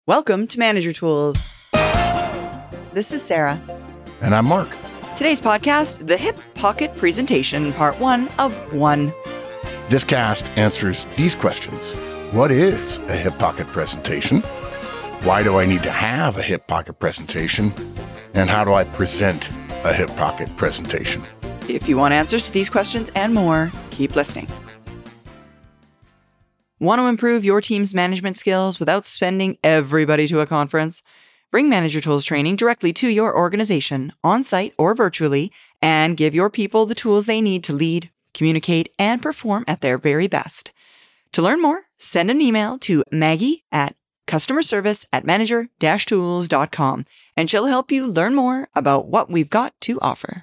Welcome to Manager Tools. This is Sarah. And I'm Mark. Today's podcast, the Hip Pocket Presentation, Part 1 of 1. This cast answers these questions. What is a hip pocket presentation? Why do I need to have a hip pocket presentation? And how do I present a hip pocket presentation? If you want answers to these questions and more, keep listening. Want to improve your team's management skills without sending everybody to a conference? Bring Manager Tools training directly to your organization, on-site or virtually, and give your people the tools they need to lead, communicate, and perform at their very best. To learn more, send an email to Maggie@customerservice@manager-tools.com, and she'll help you learn more about what we've got to offer.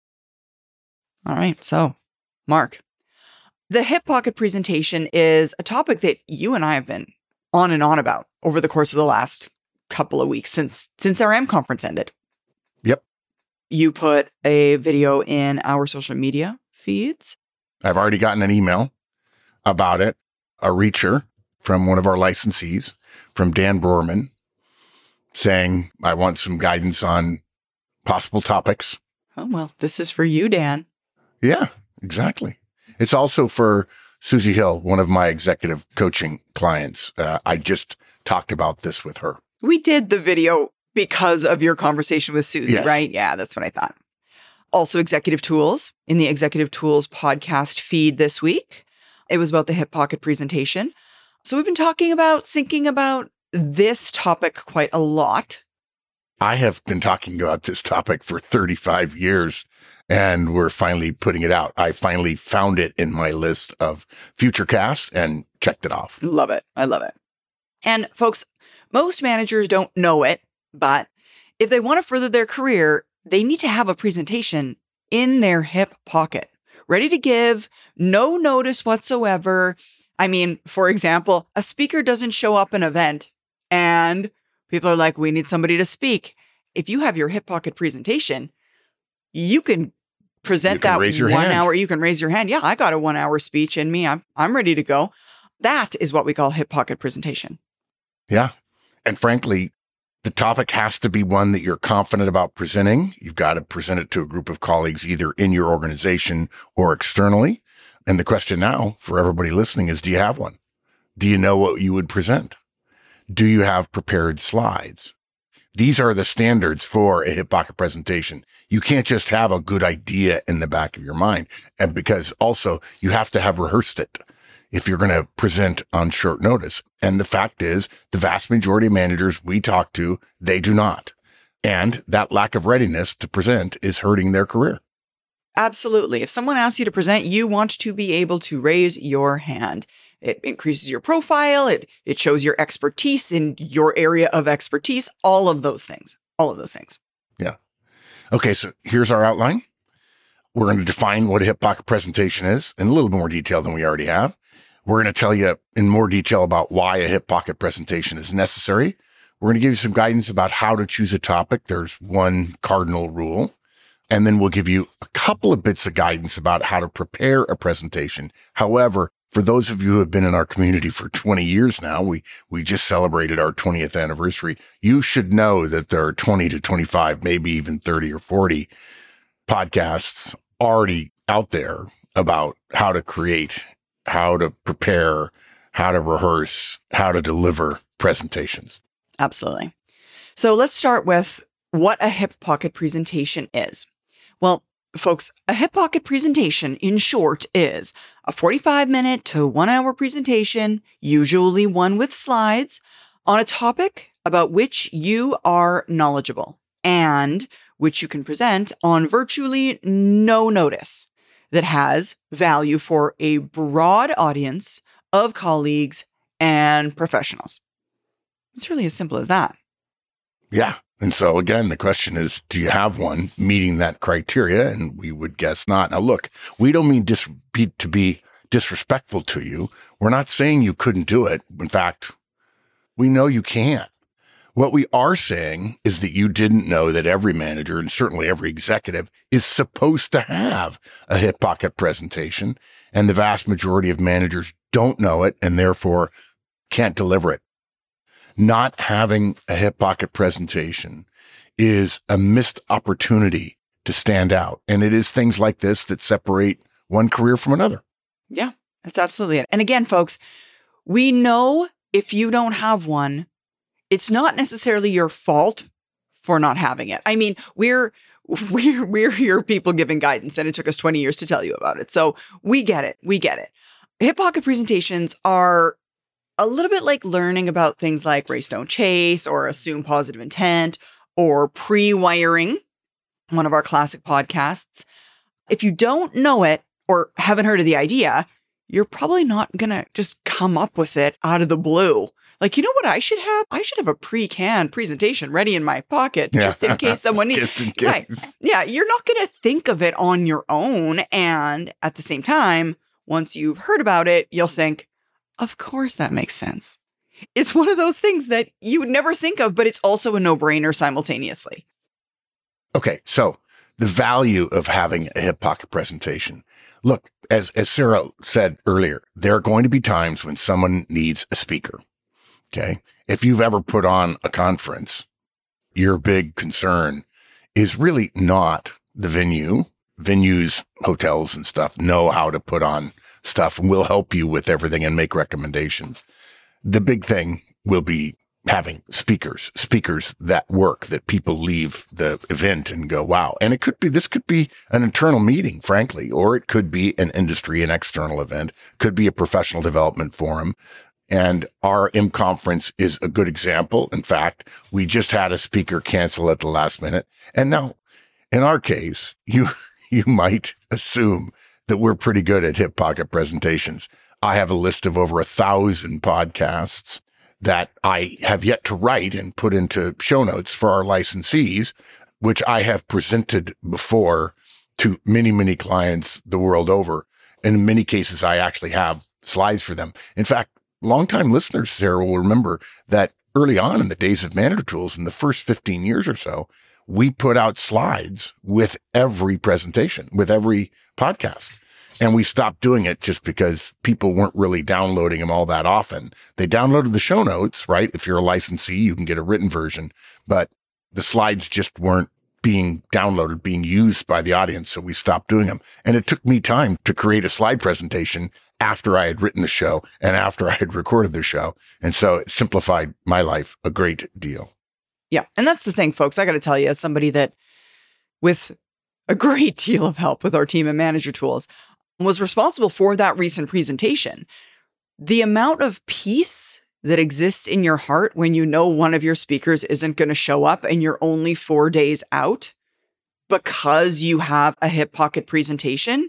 All right, so, Mark. The hip pocket presentation is a topic that you and I have been on and on about over the course of the last couple of weeks since our M conference ended. Yep. You put a video in our social media feeds. I've already gotten an email about it, a reacher from one of our licensees, from Dan Broerman, saying, I want some guidance on possible topics. Oh, well, this is for you, Dan. Yeah, exactly. It's also for Susie Hill, one of my executive coaching clients. I just talked about this with her. We did the video because of your conversation with Susie, Yes. right? Yeah, that's what I thought. Also, Executive Tools in the Executive Tools podcast feed this week. It was about the hip pocket presentation. So we've been thinking about this topic quite a lot. I have been talking about this topic for 35 years, and we're finally putting it out. I finally found it in my list of future casts and checked it off. Love it. I love it. And folks, most managers don't know it, but if they want to further their career, they need to have a presentation in their hip pocket, ready to give, no notice whatsoever. I mean, for example, a speaker doesn't show up an event and people are like, we need somebody to speak. If you have your hip pocket presentation, you can present that 1 hour. You can raise your hand. Yeah, I got a 1 hour speech in me. I'm ready to go. That is what we call hip pocket presentation. Yeah. And frankly, the topic has to be one that you're confident about presenting. You've got to present it to a group of colleagues, either in your organization or externally. And the question now for everybody listening is, do you have one? Do you know what you would present? Do you have prepared slides? These are the standards for a hip pocket presentation. You can't just have a good idea in the back of your mind. And because also you have to have rehearsed it if you're going to present on short notice. And the fact is, the vast majority of managers we talk to, they do not. And that lack of readiness to present is hurting their career. Absolutely. If someone asks you to present, you want to be able to raise your hand. It increases your profile. It shows your expertise in your area of expertise. All of those things. Yeah. Okay, so here's our outline. We're going to define what a hip pocket presentation is in a little more detail than we already have. We're going to tell you in more detail about why a hip pocket presentation is necessary. We're going to give you some guidance about how to choose a topic. There's one cardinal rule. And then we'll give you a couple of bits of guidance about how to prepare a presentation. However, for those of you who have been in our community for 20 years now, we just celebrated our 20th anniversary. You should know that there are 20 to 25, maybe even 30 or 40 podcasts already out there about how to create, how to prepare, how to rehearse, how to deliver presentations. Absolutely. So let's start with what a hip pocket presentation is. Well, folks, a hip pocket presentation, in short, is a 45-minute to 1 hour presentation, usually one with slides, on a topic about which you are knowledgeable and which you can present on virtually no notice, that has value for a broad audience of colleagues and professionals. It's really as simple as that. Yeah. And so again, the question is, do you have one meeting that criteria? And we would guess not. Now, look, we don't mean to be disrespectful to you. We're not saying you couldn't do it. In fact, we know you can. What we are saying is that you didn't know that every manager, and certainly every executive, is supposed to have a hip pocket presentation. And the vast majority of managers don't know it and therefore can't deliver it. not having a hip pocket presentation is a missed opportunity to stand out. And it is things like this that separate one career from another. Yeah, that's absolutely it. And again, folks, we know if you don't have one, it's not necessarily your fault for not having it. I mean, we're your people giving guidance, and it took us 20 years to tell you about it. So we get it. We get it. Hip pocket presentations are a little bit like learning about things like race, don't chase, or assume positive intent, or pre-wiring, one of our classic podcasts. If you don't know it or haven't heard of the idea, you're probably not going to just come up with it out of the blue. Like, you know what I should have? I should have a pre-canned presentation ready in my pocket just in case someone needs. Just in case. Right. Yeah, you're not going to think of it on your own. And at the same time, once you've heard about it, you'll think, of course that makes sense. It's one of those things that you would never think of, but it's also a no-brainer simultaneously. Okay, so the value of having a hip pocket presentation. Look, as Sarah said earlier, there are going to be times when someone needs a speaker. Okay. If you've ever put on a conference, your big concern is really not the venue. Venues, hotels and stuff know how to put on stuff and will help you with everything and make recommendations. The big thing will be having speakers that work, that people leave the event and go, wow. And this could be an internal meeting, frankly, or it could be an industry and external event, could be a professional development forum. And our M conference is a good example. In fact, we just had a speaker cancel at the last minute. And now, in our case, you might assume that we're pretty good at hip pocket presentations. I have a list of over 1,000 podcasts that I have yet to write and put into show notes for our licensees, which I have presented before to many, many clients the world over. In many cases, I actually have slides for them. In fact, longtime listeners, Sarah, will remember that early on in the days of Manager Tools, in the first 15 years or so, we put out slides with every presentation, with every podcast. And we stopped doing it just because people weren't really downloading them all that often. They downloaded the show notes, right? If you're a licensee, you can get a written version, but the slides just weren't being downloaded, being used by the audience. So we stopped doing them. And it took me time to create a slide presentation after I had written the show and after I had recorded the show. And so it simplified my life a great deal. Yeah. And that's the thing, folks. I got to tell you, as somebody that with a great deal of help with our team at Manager Tools was responsible for that recent presentation, the amount of peace that exists in your heart when you know one of your speakers isn't going to show up and you're only 4 days out because you have a hip pocket presentation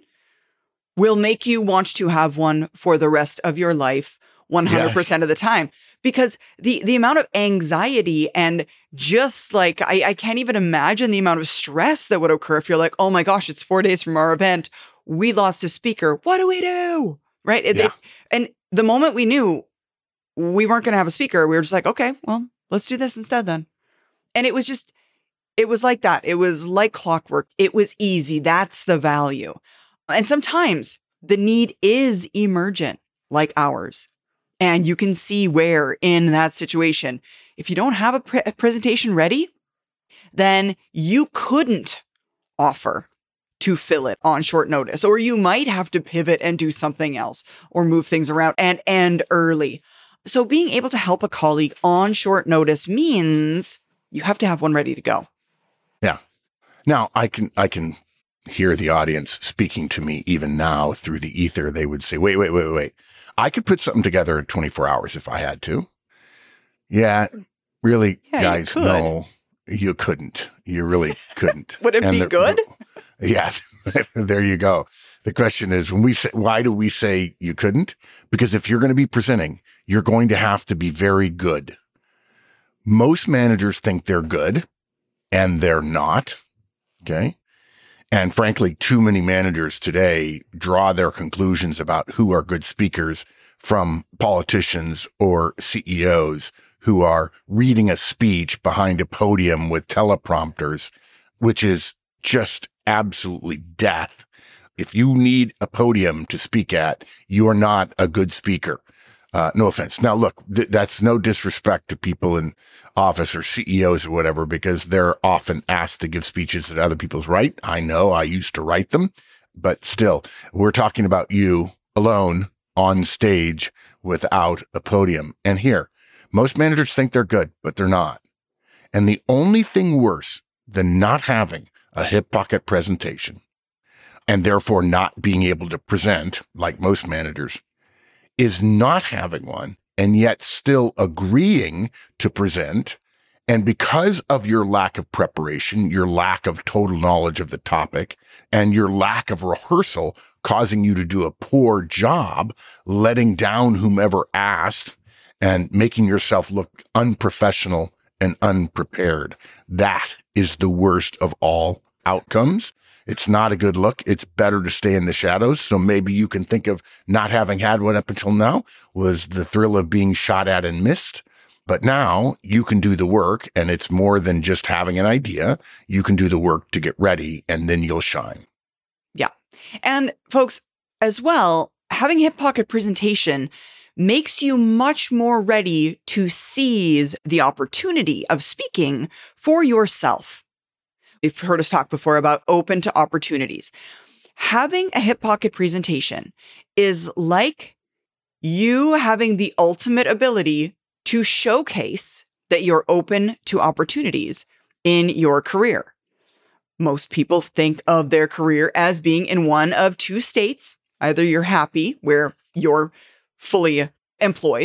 will make you want to have one for the rest of your life 100% of the time. Because the amount of anxiety and just like, I can't even imagine the amount of stress that would occur if you're like, oh my gosh, it's 4 days from our event. We lost a speaker. What do we do? Right? And the moment we knew we weren't going to have a speaker, we were just like, okay, well, let's do this instead then. And it was like that. It was like clockwork. It was easy. That's the value. And sometimes the need is emergent, like ours. And you can see where in that situation, if you don't have a presentation ready, then you couldn't offer to fill it on short notice, or you might have to pivot and do something else or move things around and end early. So being able to help a colleague on short notice means you have to have one ready to go. Yeah. Now I can hear the audience speaking to me even now through the ether. They would say, wait. I could put something together in 24 hours if I had to. Yeah, really, guys, no, you couldn't. You really couldn't. Would it be good? Yeah, there you go. The question is, when we say, why do we say you couldn't? Because if you're going to be presenting, you're going to have to be very good. Most managers think they're good, and they're not. Okay. And frankly, too many managers today draw their conclusions about who are good speakers from politicians or CEOs who are reading a speech behind a podium with teleprompters, which is just absolutely death. If you need a podium to speak at, you are not a good speaker. No offense. Now, look, that's no disrespect to people in office or CEOs or whatever, because they're often asked to give speeches that other people's write. I know I used to write them, but still, we're talking about you alone on stage without a podium. And here, most managers think they're good, but they're not. And the only thing worse than not having a hip pocket presentation and therefore not being able to present like most managers is not having one and yet still agreeing to present. And because of your lack of preparation, your lack of total knowledge of the topic, and your lack of rehearsal causing you to do a poor job, letting down whomever asked and making yourself look unprofessional and unprepared. That is the worst of all outcomes. It's not a good look. It's better to stay in the shadows. So maybe you can think of not having had one up until now was the thrill of being shot at and missed. But now you can do the work, and it's more than just having an idea. You can do the work to get ready, and then you'll shine. Yeah. And folks, as well, having a hip pocket presentation makes you much more ready to seize the opportunity of speaking for yourself. You've heard us talk before about open to opportunities. Having a hip pocket presentation is like you having the ultimate ability to showcase that you're open to opportunities in your career. Most people think of their career as being in one of two states. Either you're happy, where you're fully employed,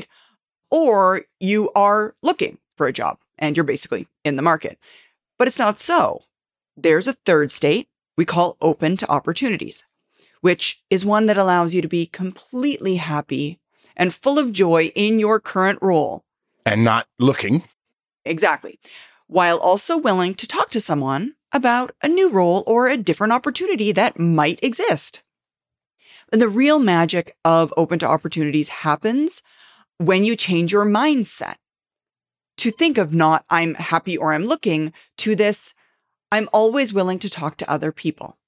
or you are looking for a job and you're basically in the market. But it's not so. There's a third state we call open to opportunities, which is one that allows you to be completely happy and full of joy in your current role. And not looking. Exactly. While also willing to talk to someone about a new role or a different opportunity that might exist. And the real magic of open to opportunities happens when you change your mindset to think of not I'm happy or I'm looking to this I'm always willing to talk to other people.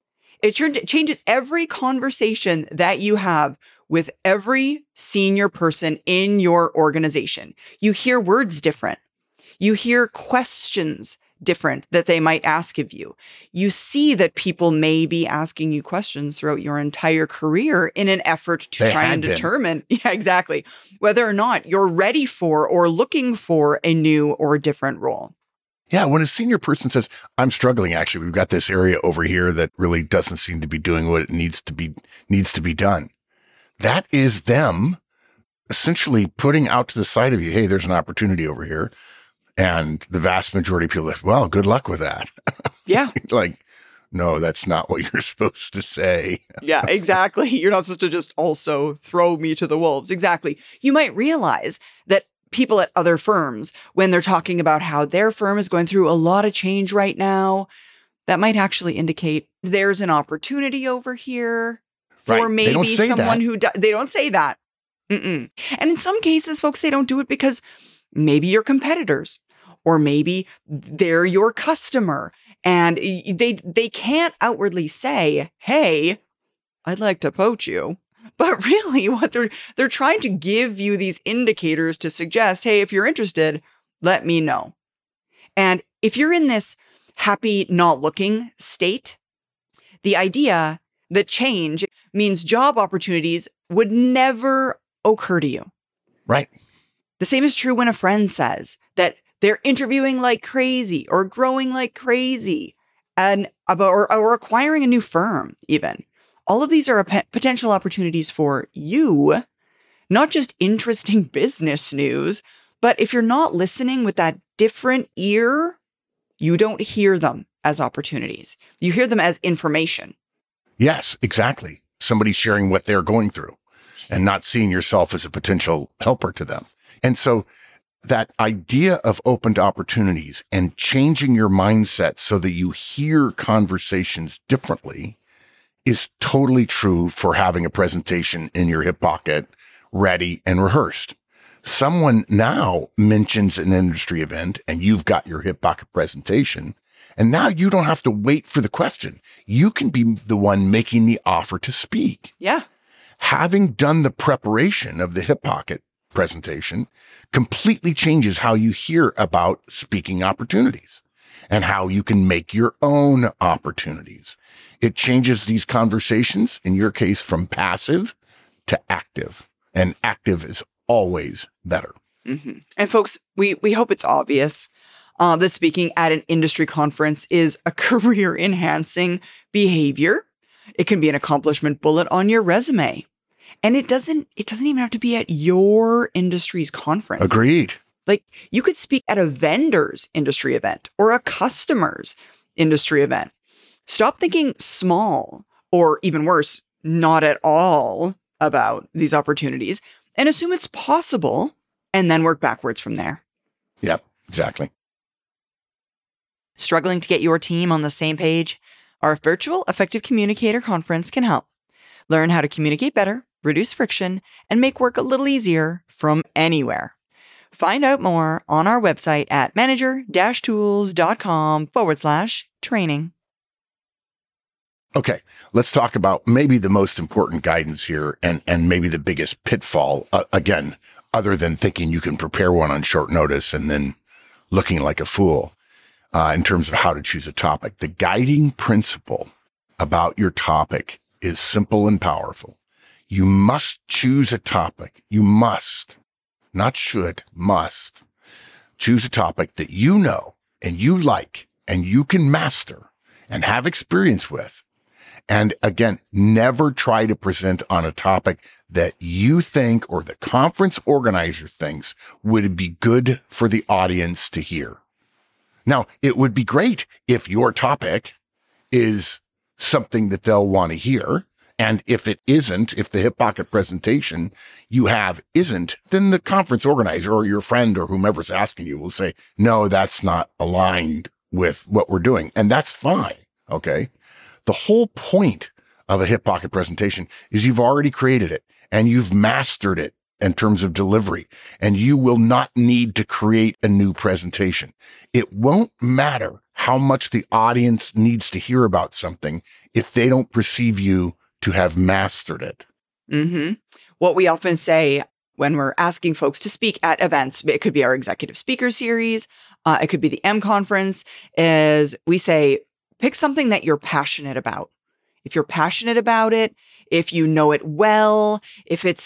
It changes every conversation that you have with every senior person in your organization. You hear words different. You hear questions different that they might ask of you. You see that people may be asking you questions throughout your entire career in an effort to try and determine, exactly, whether or not you're ready for or looking for a new or different role. Yeah, when a senior person says, I'm struggling, actually, we've got this area over here that really doesn't seem to be doing what it needs to be done. That is them essentially putting out to the side of you, hey, there's an opportunity over here. And the vast majority of people are, well, good luck with that. Yeah. Like, no, that's not what you're supposed to say. Yeah, exactly. You're not supposed to just also throw me to the wolves. Exactly. You might realize that people at other firms, when they're talking about how their firm is going through a lot of change right now, that might actually indicate there's an opportunity over here for maybe someone who they don't say that. And in some cases, folks, they don't do it because maybe you're competitors or maybe they're your customer and they can't outwardly say, hey, I'd like to poach you. But really what they're trying to give you these indicators to suggest, hey, if you're interested, let me know. And if you're in this happy not looking state, the idea that change means job opportunities would never occur to you. Right. The same is true when a friend says that they're interviewing like crazy or growing like crazy and or acquiring a new firm even. All of these are potential opportunities for you, not just interesting business news, but if you're not listening with that different ear, you don't hear them as opportunities. You hear them as information. Yes, exactly. Somebody sharing what they're going through and not seeing yourself as a potential helper to them. And so that idea of open to opportunities and changing your mindset so that you hear conversations differently is totally true for having a presentation in your hip pocket, ready and rehearsed. Someone now mentions an industry event and you've got your hip pocket presentation, and now you don't have to wait for the question. You can be the one making the offer to speak. Yeah. having done the preparation of the Hip Pocket presentation completely changes how you hear about speaking opportunities and how you can make your own opportunities. It changes these conversations, in your case, from passive to active, and active is always better. Mm-hmm. And folks, we hope it's obvious that speaking at an industry conference is a career-enhancing behavior. It can be an accomplishment bullet on your resume. And it doesn't even have to be at your industry's conference. Agreed. Like, you could speak at a vendor's industry event or a customer's industry event. Stop thinking small, or even worse, not at all, about these opportunities, and assume it's possible, and then work backwards from there. Yep, exactly. Struggling to get your team on the same page? Our virtual Effective Communicator Conference can help. Learn how to communicate better, reduce friction, and make work a little easier from anywhere. Find out more on our website at manager-tools.com/training. Okay, let's talk about maybe the most important guidance here and maybe the biggest pitfall, again, other than thinking you can prepare one on short notice and then looking like a fool in terms of how to choose a topic. The guiding principle about your topic is simple and powerful. You must choose a topic. You must, not should, must choose a topic that you know and you like and you can master and have experience with. And again, never try to present on a topic that you think or the conference organizer thinks would be good for the audience to hear. Now, it would be great if your topic is something that they'll want to hear. And if it isn't, if the Hip Pocket presentation you have isn't, then the conference organizer or your friend or whomever's asking you will say, no, that's not aligned with what we're doing. And that's fine. Okay. The whole point of a Hip Pocket presentation is you've already created it and you've mastered it in terms of delivery, and you will not need to create a new presentation. It won't matter how much the audience needs to hear about something if they don't perceive you to have mastered it. Mm-hmm. What we often say when we're asking folks to speak at events, it could be our executive speaker series, it could be the M conference, is we say, pick something that you're passionate about. If you're passionate about it, if you know it well, if it's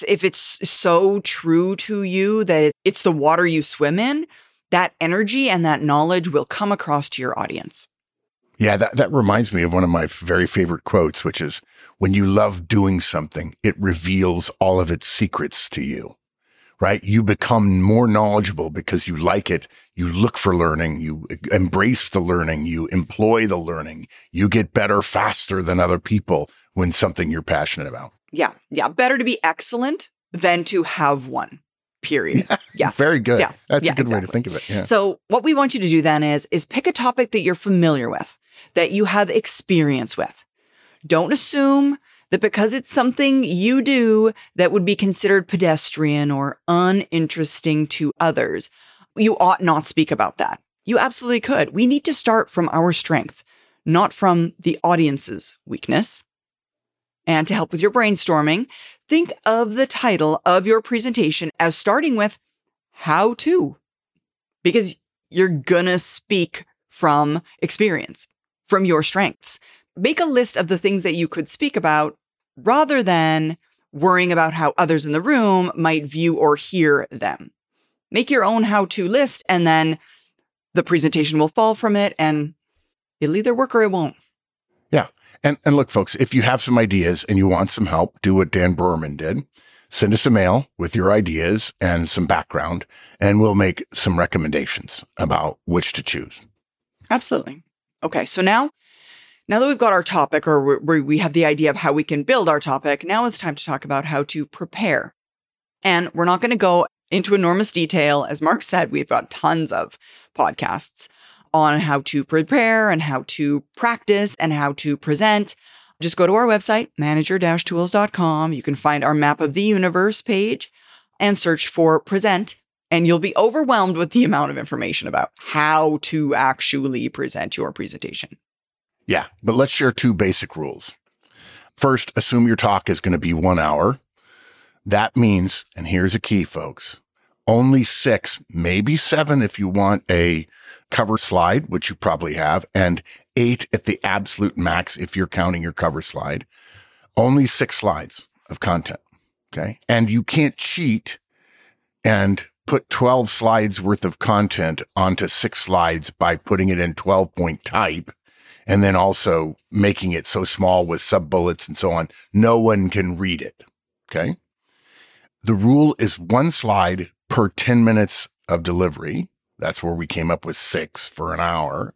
so true to you that it's the water you swim in, that energy and that knowledge will come across to your audience. Yeah, that reminds me of one of my very favorite quotes, which is, when you love doing something, it reveals all of its secrets to you. Right? You become more knowledgeable because you like it. You look for learning. You embrace the learning. You employ the learning. You get better faster than other people when something you're passionate about. Yeah. Better to be excellent than to have one, period. Yeah. Very good. Yeah. That's a good way to think of it. Yeah. So what we want you to do then is pick a topic that you're familiar with, that you have experience with. Don't assume that because it's something you do that would be considered pedestrian or uninteresting to others, you ought not speak about that. You absolutely could. We need to start from our strength, not from the audience's weakness. And to help with your brainstorming, think of the title of your presentation as starting with how to, because you're gonna speak from experience, from your strengths. Make a list of the things that you could speak about rather than worrying about how others in the room might view or hear them. Make your own how-to list, and then the presentation will fall from it, and it'll either work or it won't. Yeah. And look, folks, if you have some ideas and you want some help, do what Dan Broerman did. Send us a mail with your ideas and some background, and we'll make some recommendations about which to choose. Absolutely. Okay, so now that we've got our topic, or we have the idea of how we can build our topic, now it's time to talk about how to prepare. And we're not going to go into enormous detail. As Mark said, we've got tons of podcasts on how to prepare and how to practice and how to present. Just go to our website, manager-tools.com. You can find our Map of the Universe page and search for present. And you'll be overwhelmed with the amount of information about how to actually present your presentation. Yeah, but let's share two basic rules. First, assume your talk is going to be 1 hour That means, and here's a key, folks, only 6, maybe 7 if you want a cover slide, which you probably have, and 8 at the absolute max if you're counting your cover slide. Only 6 slides of content, okay? And you can't cheat and put 12 slides worth of content onto 6 slides by putting it in 12-point type and then also making it so small with sub-bullets and so on. No one can read it, okay? The rule is 1 slide per 10 minutes of delivery. That's where we came up with 6 for an hour.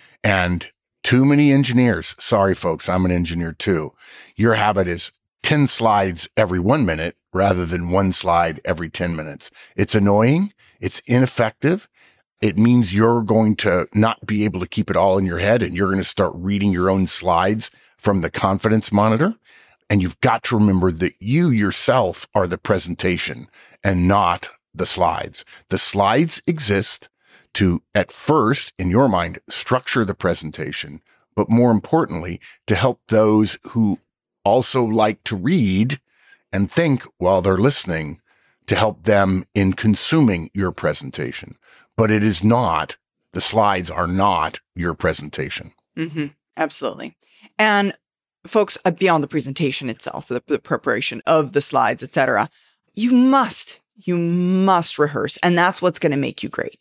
And too many engineers, sorry folks, I'm an engineer too. Your habit is 10 slides every 1 minute rather than 1 slide every 10 minutes. It's annoying. It's ineffective. It means you're going to not be able to keep it all in your head, and you're going to start reading your own slides from the confidence monitor. And you've got to remember that you yourself are the presentation and not the slides. The slides exist to, at first, in your mind, structure the presentation, but more importantly, to help those who also like to read and think while they're listening, to help them in consuming your presentation. But it is not, the slides are not your presentation. Mm-hmm. Absolutely. And folks, beyond the presentation itself, the preparation of the slides, etc., you must rehearse, and that's what's going to make you great.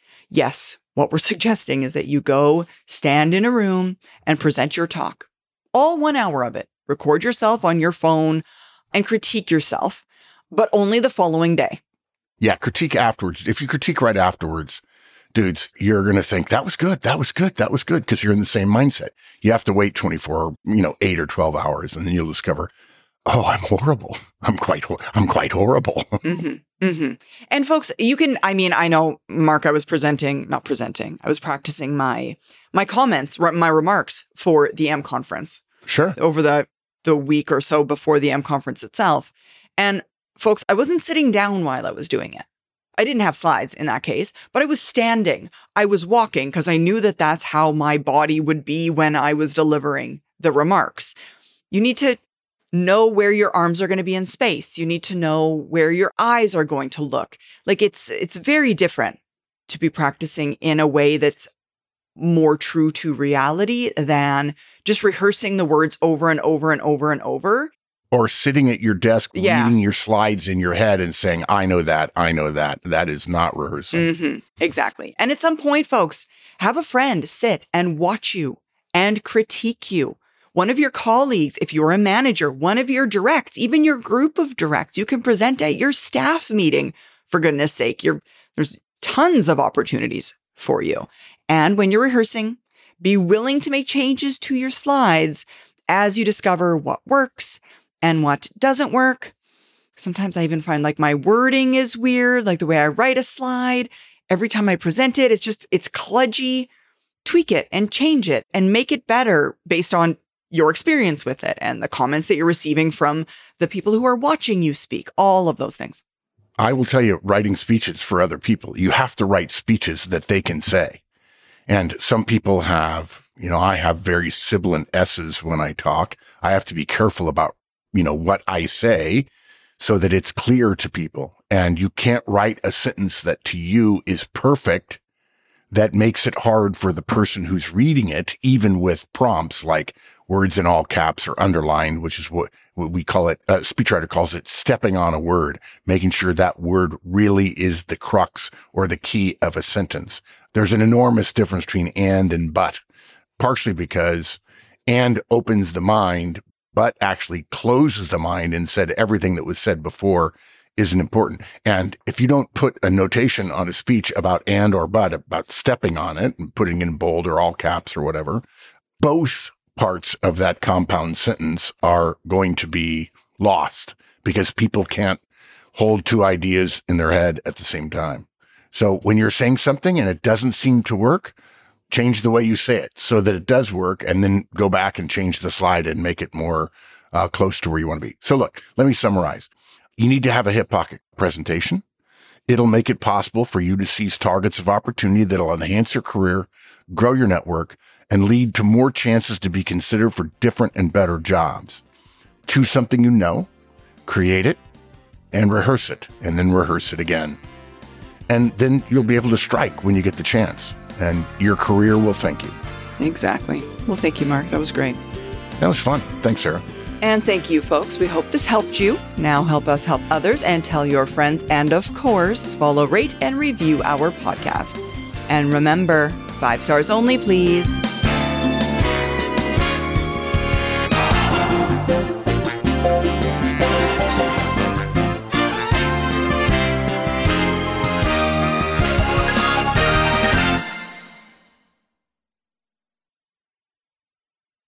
Yes, what we're suggesting is that you go stand in a room and present your talk. All 1 hour of it. Record yourself on your phone and critique yourself, but only the following day. Yeah, critique afterwards. If you critique right afterwards, dudes, you're going to think that was good, because you're in the same mindset. You have to wait 8 or 12 hours, and then you'll discover, oh, I'm horrible. I'm quite horrible. Mm-hmm, mm-hmm. And folks, I know, Mark, I was practicing my comments, my remarks for the M conference. Sure. Over the week or so before the M conference itself. And folks, I wasn't sitting down while I was doing it. I didn't have slides in that case, but I was standing. I was walking because I knew that that's how my body would be when I was delivering the remarks. You need to know where your arms are going to be in space. You need to know where your eyes are going to look. Like it's very different to be practicing in a way that's more true to reality than just rehearsing the words over and over and over and over. Or sitting at your desk, reading your slides in your head and saying, I know that. That is not rehearsing. Mm-hmm. Exactly. And at some point, folks, have a friend sit and watch you and critique you. One of your colleagues, if you're a manager, one of your directs, even your group of directs, you can present at your staff meeting, for goodness sake. There's tons of opportunities for you. And when you're rehearsing, be willing to make changes to your slides as you discover what works and what doesn't work. Sometimes I even find like my wording is weird, like the way I write a slide. Every time I present it, it's kludgy. Tweak it and change it and make it better based on your experience with it and the comments that you're receiving from the people who are watching you speak, all of those things. I will tell you, writing speeches for other people, you have to write speeches that they can say. And some people have, I have very sibilant S's when I talk. I have to be careful about, what I say so that it's clear to people. And you can't write a sentence that to you is perfect that makes it hard for the person who's reading it, even with prompts like words in all caps or underlined, which is what we call it. A speechwriter calls it stepping on a word, making sure that word really is the crux or the key of a sentence. There's an enormous difference between and but, partially because and opens the mind, but actually closes the mind and said everything that was said before isn't important. And if you don't put a notation on a speech about and or but, about stepping on it and putting in bold or all caps or whatever, both parts of that compound sentence are going to be lost because people can't hold two ideas in their head at the same time. So when you're saying something and it doesn't seem to work, change the way you say it so that it does work, and then go back and change the slide and make it more close to where you want to be. So look, let me summarize. You need to have a hip pocket presentation. It'll make it possible for you to seize targets of opportunity that'll enhance your career, grow your network, and lead to more chances to be considered for different and better jobs. Choose something you know, create it, and rehearse it, and then rehearse it again. And then you'll be able to strike when you get the chance, and your career will thank you. Exactly. Well, thank you, Mark. That was great. That was fun. Thanks, Sarah. And thank you, folks. We hope this helped you. Now help us help others and tell your friends. And of course, follow, rate, and review our podcast. And remember, 5 stars only, please.